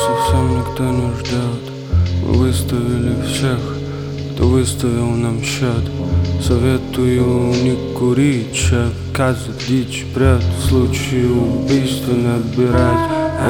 совсем никто не ждет. Мы выставили всех, кто выставил нам счет. Советую не курить, шагать дичь, бред. В случае убийства набирать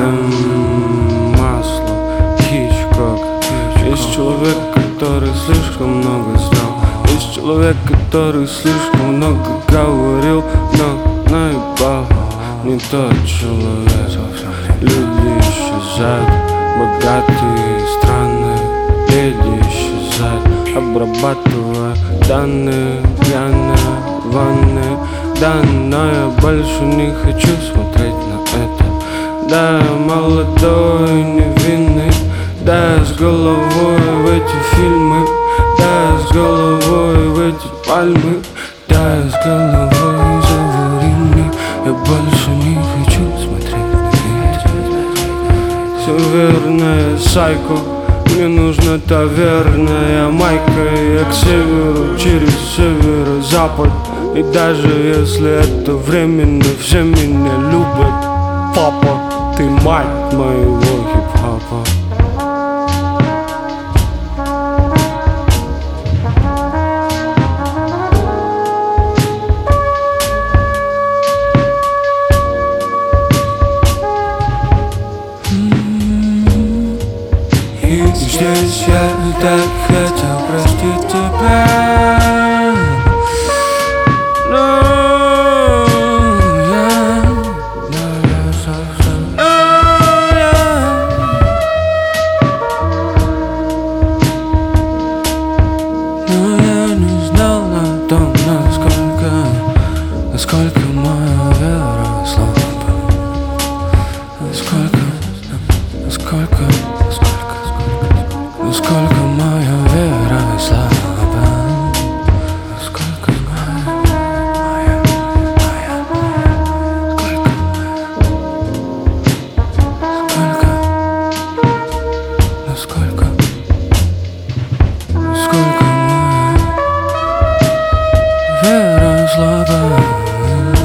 масло, Хичкок. Есть человек, который слишком много знал. Есть человек, который слишком много говорил, но наебал. Не тот человек. Люди исчезают, богатые страны, леди исчезают, обрабатывая данные, пьяные ванны. Да, но я больше не хочу смотреть на это. Да, я молодой и невинный. Да, я с головой в эти фильмы. Да, я с головой в эти пальмы. Да, я с головой за время. Я больше не хочу смотреть на это. Все верно, сайко. Мне нужна та верная майка. Я к северу, через северо-запад. И даже если это временно, все меня любят. Папа, ты мать моего хип-хопа. И здесь я так хотел простить тебя, но я не знал о том, насколько моя вера слаба. Насколько моя вера слаба. Насколько моя насколько моя вера слаба.